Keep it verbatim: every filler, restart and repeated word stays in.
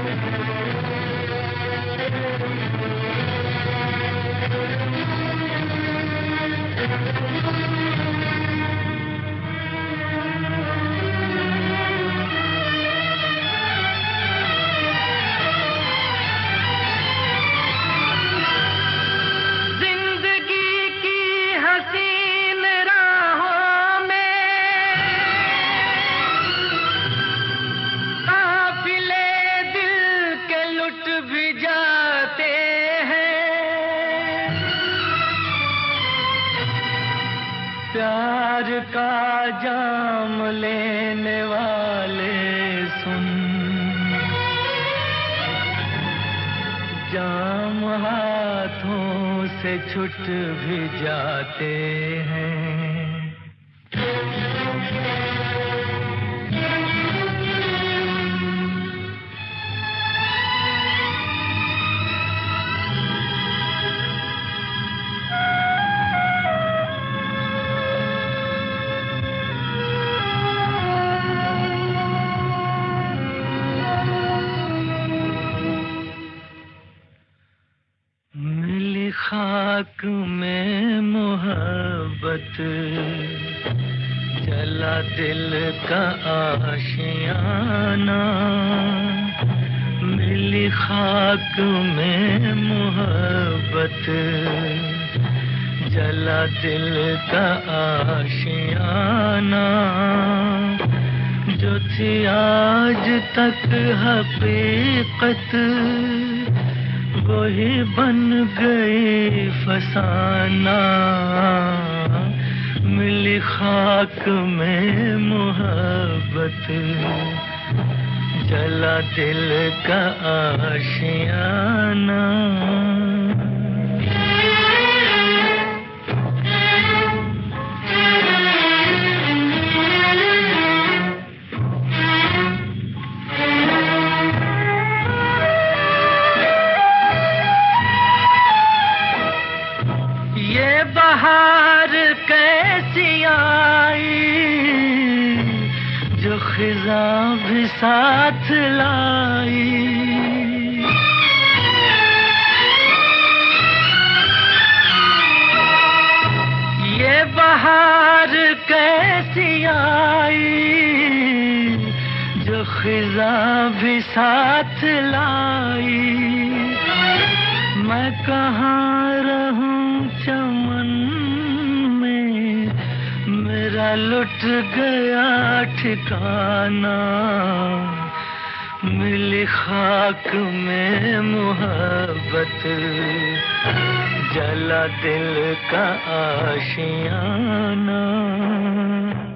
प्यार का जाम लेने वाले सुन, जाम हाथों से छूट भी जाते हैं। खाक में मोहब्बत जला दिल का आशियाना, मिली खाक में मोहब्बत जला दिल का आशियाना, जो थी आज तक हकीकत वही बन गई फसाना। मिली खाक में मोहब्बत जला दिल का आशियाना। बहार कैसी आई जो खिज़ा भी साथ लाई, ये बहार कैसी आई जो खिज़ा भी साथ लाई। मैं कहाँ रहूं चमन में, मेरा लुट गया ठिकाना। मिली खाक में मोहब्बत जला दिल का आशियाना।